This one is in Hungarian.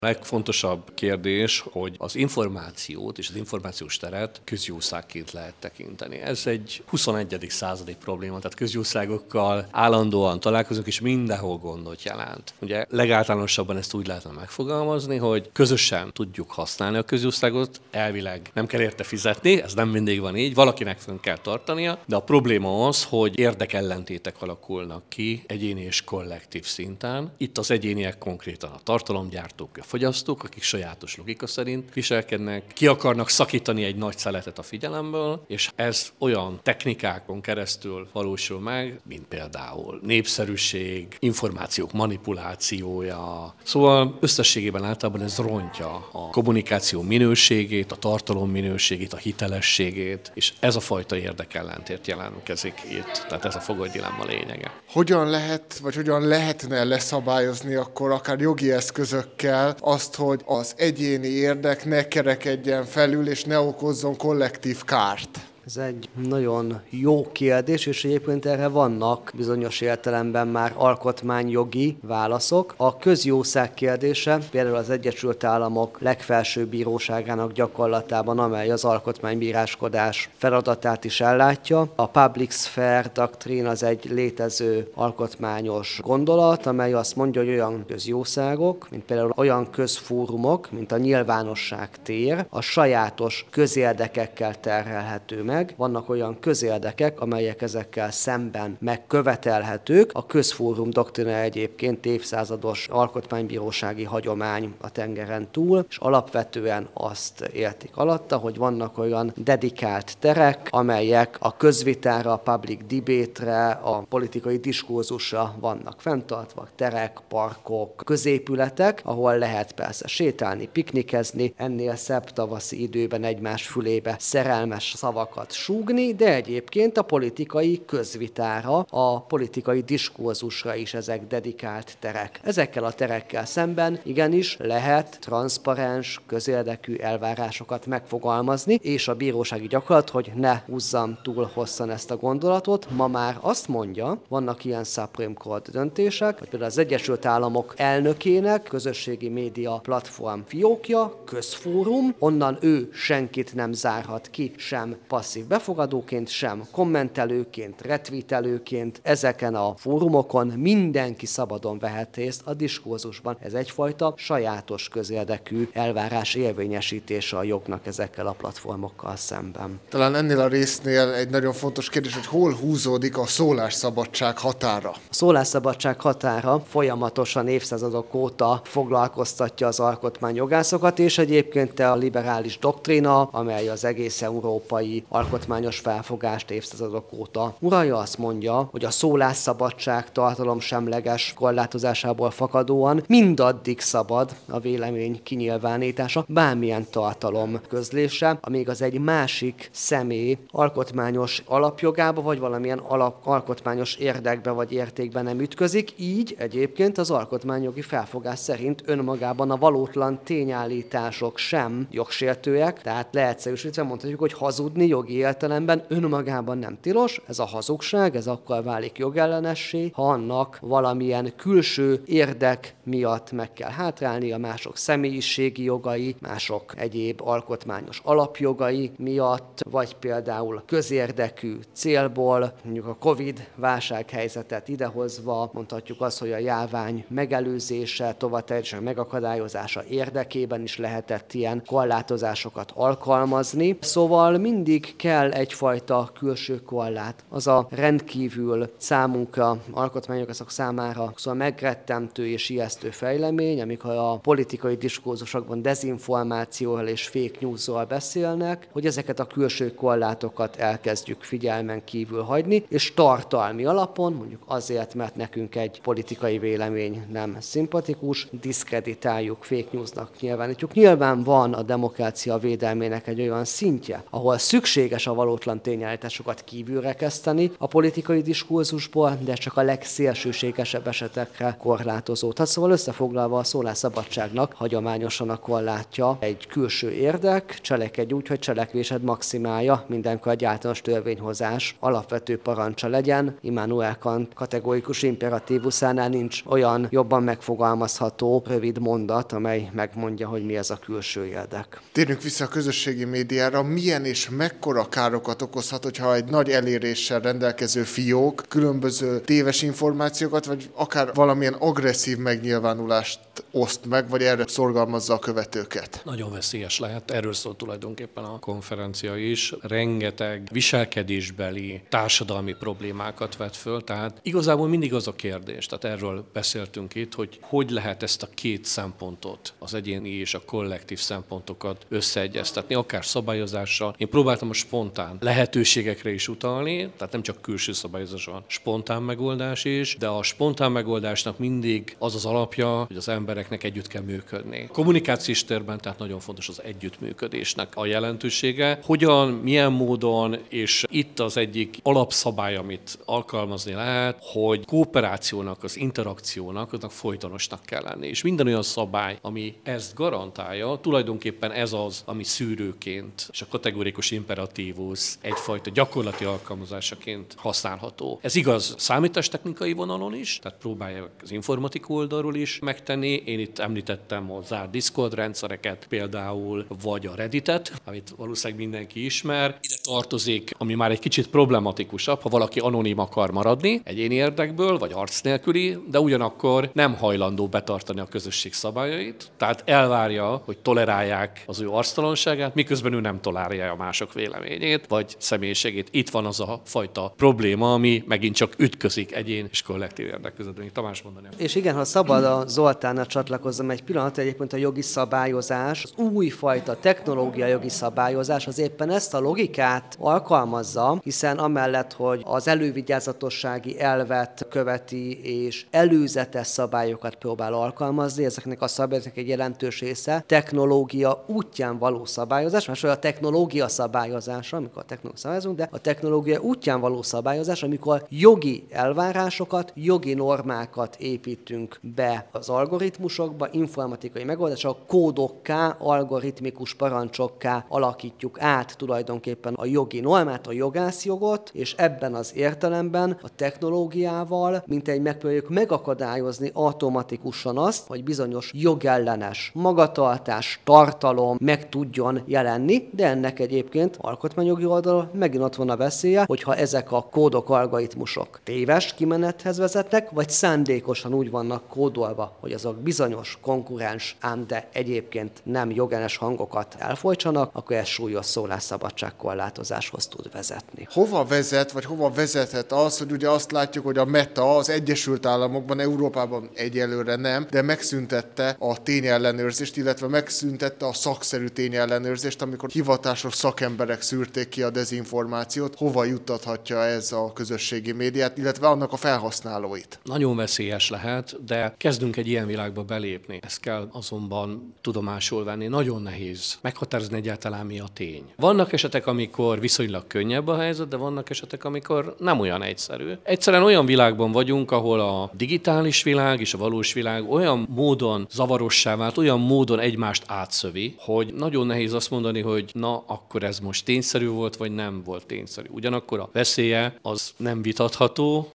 A legfontosabb kérdés, hogy az információt és az információs teret közjószágként lehet tekinteni. Ez egy 21. századi probléma, tehát közjószágokkal állandóan találkozunk, és mindenhol gondot jelent. Ugye legáltalánosabban ezt úgy lehetne megfogalmazni, hogy közösen tudjuk használni a közjószágot, elvileg nem kell érte fizetni, ez nem mindig van így, valakinek fönn kell tartania, de a probléma az, hogy érdekellentétek alakulnak ki egyéni és kollektív szinten. Itt az egyéniek konkrétan a tartalomgyártók, a fogyasztók, akik sajátos logika szerint viselkednek, ki akarnak szakítani egy nagy szeletet a figyelemből, és ez olyan technikákon keresztül valósul meg, mint például népszerűség, információk manipulációja. Szóval összességében általában ez rontja a kommunikáció minőségét, a tartalom minőségét, a hitelességét, és ez a fajta érdekellentét jelentkezik itt. Tehát ez a fogolydilemma lényege. Hogyan lehet, vagy hogyan lehetne leszabályozni akkor akár jogi eszközökkel azt, hogy az egyéni érdek ne kerekedjen felül, és ne okozzon kollektív kárt? Ez egy nagyon jó kérdés, és egyébként erre vannak bizonyos értelemben már alkotmányjogi válaszok. A közjószág kérdése például az Egyesült Államok legfelsőbb bíróságának gyakorlatában, amely az alkotmánybíráskodás feladatát is ellátja. A public sphere doktrín az egy létező alkotmányos gondolat, amely azt mondja, hogy olyan közjószágok, mint például olyan közfórumok, mint a nyilvánosság tér, a sajátos közérdekekkel terhelhető meg. Vannak olyan közérdekek, amelyek ezekkel szemben megkövetelhetők. A közfórum doktrina egyébként évszázados alkotmánybírósági hagyomány a tengeren túl, és alapvetően azt értik alatta, hogy vannak olyan dedikált terek, amelyek a közvitára, a public debate-re, a politikai diskurzusra vannak fenntartva, terek, parkok, középületek, ahol lehet persze sétálni, piknikezni, ennél szebb tavaszi időben egymás fülébe szerelmes szavakat súgni, de egyébként a politikai közvitára, a politikai diskurzusra is ezek dedikált terek. Ezekkel a terekkel szemben igenis lehet transzparens, közérdekű elvárásokat megfogalmazni, és a bírósági gyakorlat, hogy ne húzzam túl hosszan ezt a gondolatot, ma már azt mondja, vannak ilyen Supreme Court döntések, hogy például az Egyesült Államok elnökének közösségi média platform fiókja, közfórum, onnan ő senkit nem zárhat ki, sem passzív befogadóként, sem kommentelőként, retweetelőként. Ezeken a fórumokon mindenki szabadon vehet részt a diskurzusban. Ez egyfajta sajátos közérdekű elvárás érvényesítése a jognak ezekkel a platformokkal szemben. Talán ennél a résznél egy nagyon fontos kérdés, hogy hol húzódik a szólásszabadság határa? A szólásszabadság határa folyamatosan évszázadok óta foglalkoztatja az alkotmányjogászokat, és egyébként a liberális doktrína, amely az egész európai alkotmányos felfogást évszázadok óta uralja, azt mondja, hogy a szólásszabadság tartalomsemleges korlátozásából fakadóan mindaddig szabad a vélemény kinyilvánítása, bármilyen tartalom közlése, amíg az egy másik személy alkotmányos alapjogába, vagy valamilyen alkotmányos érdekbe vagy értékbe nem ütközik, így egyébként az alkotmányjogi felfogás szerint önmagában a valótlan tényállítások sem jogsértőek, tehát leegyszerűsítve mondhatjuk, hogy hazudni jogi értelemben önmagában nem tilos, ez a hazugság, ez akkor válik jogellenessé, ha annak valamilyen külső érdek miatt meg kell hátrálni, a mások személyiségi jogai, mások egyéb alkotmányos alapjogai miatt, vagy például közérdekű célból, mondjuk a Covid válsághelyzetet idehozva, mondhatjuk azt, hogy a járvány megelőzése, tovateljesen megakadályozása érdekében is lehetett ilyen korlátozásokat alkalmazni. Szóval mindig kell egyfajta külső korlát. Az a rendkívül számunkra, alkotmányok számára szóval megrettentő és ijesztő fejlemény, amikor a politikai diskurzusokban dezinformációról és fake newsról beszélnek, hogy ezeket a külső korlátokat elkezdjük figyelmen kívül hagyni, és tartalmi alapon, mondjuk azért, mert nekünk egy politikai vélemény nem szimpatikus, diszkreditáljuk, fake newsnak nyilvánítjuk. Nyilván van a demokrácia védelmének egy olyan szintje, ahol szükség szükséges a valótlan tényállításokat kívülre kezdeni a politikai diskurzusból, de csak a legszélsőségesebb esetekre korlátozódhat. Szóval összefoglalva a szólásszabadságnak hagyományosan a korlátja egy külső érdek, cselekedj úgy, hogy cselekvésed maximálja, mindenkor egy általános törvényhozás alapvető parancsa legyen. Immanuel Kant kategorikus imperatívuszánál nincs olyan jobban megfogalmazható rövid mondat, amely megmondja, hogy mi ez a külső érdek. Térjünk vissza a közösségi médiára. Milyen és mekkora károkat okozhat, hogyha egy nagy eléréssel rendelkező fiók különböző téves információkat, vagy akár valamilyen agresszív megnyilvánulást oszt meg, vagy erre szorgalmazza a követőket? Nagyon veszélyes lehet. Erről szól tulajdonképpen a konferencia is. Rengeteg viselkedésbeli, társadalmi problémákat vet föl, tehát igazából mindig az a kérdés, tehát erről beszéltünk itt, hogy lehet ezt a két szempontot, az egyéni és a kollektív szempontokat összeegyeztetni, akár szabályozással. Én próbáltam a spontán lehetőségekre is utalni, tehát nem csak külső szabályozás van, spontán megoldás is, de a spontán megoldásnak mindig az az alapja, hogy az embereknek együtt kell működni. Kommunikációs térben tehát nagyon fontos az együttműködésnek a jelentősége. Hogyan, milyen módon, és itt az egyik alapszabály, amit alkalmazni lehet, hogy kooperációnak, az interakciónak, aznak folytonosnak kell lenni. És minden olyan szabály, ami ezt garantálja, tulajdonképpen ez az, ami szűrőként és a kategorikus imperatívus egyfajta gyakorlati alkalmazásaként használható. Ez igaz számítástechnikai vonalon is, tehát próbálják az informatika oldalról is megtenni. Én itt említettem a zárt Discord rendszereket például, vagy a Redditet, amit valószínűleg mindenki ismer. Ide tartozik, ami már egy kicsit problematikusabb, ha valaki anonim akar maradni egyéni érdekből, vagy arc nélküli, de ugyanakkor nem hajlandó betartani a közösség szabályait, tehát elvárja, hogy tolerálják az ő arctalanságát, miközben ő nem tolerálja a mások véleményét, vagy személyiségét. Itt van az a fajta probléma, ami megint csak ütközik egyén és kollektív érdek között. Tamás mondani. És igen, ha szabad a Zoltánnal csatlakozzam egy pillanat, egyébként a jogi szabályozás, az újfajta technológia jogi szabályozás az éppen ezt a logikát alkalmazza, hiszen amellett, hogy az elővigyázatossági elvet követi és előzetes szabályokat próbál alkalmazni, ezeknek a szabályoknak egy jelentős része technológia útján való szabályozás, másról a technológia szabályozása, amikor a technológia szabályozunk, de a technológia útján való szabályozás, amikor jogi elvárásokat, jogi normákat építünk be az algoritmusokba, informatikai megoldások, kódokká, algoritmikus parancsokká alakítjuk át tulajdonképpen a jogi normát, a jogászjogot, és ebben az értelemben a technológiával mintegy megpróbáljuk megakadályozni automatikusan azt, hogy bizonyos jogellenes magatartás, tartalom meg tudjon jelenni, de ennek egyébként alkotmányjogi oldalon megint ott van a veszélye, hogyha ezek a kódok, algoritmusok téves kimenethez vezetnek, vagy szándékosan úgy vannak kódolva, hogy azok bizonyos konkurens, ám de egyébként nem jogellenes hangokat elfolytsanak, akkor ez súlyos szólásszabadság korlátozáshoz tud vezetni. Hova vezet, vagy hova vezethet az, hogy ugye azt látjuk, hogy a Meta az Egyesült Államokban, Európában egyelőre nem, de megszüntette a tényellenőrzést, illetve megszüntette a szakszerű tényellenőrzést, amikor hivatásos szakemberek szűrték ki a dezinformációt. Hova juttathatja ez a közösségi médiát, illetve annak a felhasználóit? Nagyon veszélyes lehet, de kezdünk egy ilyen világba belépni. Ezt kell azonban tudomásul venni. Nagyon nehéz meghatározni egyáltalán mi a tény. Vannak esetek, amikor viszonylag könnyebb a helyzet, de vannak esetek, amikor nem olyan egyszerű. Egyszerűen olyan világban vagyunk, ahol a digitális világ és a valós világ olyan módon zavarossá vált, olyan módon egymást átszövi, hogy nagyon nehéz azt mondani, hogy na, akkor ez most tényszerű volt, vagy nem volt tényszerű. Ugyanakkor a veszélye az nem vitatható,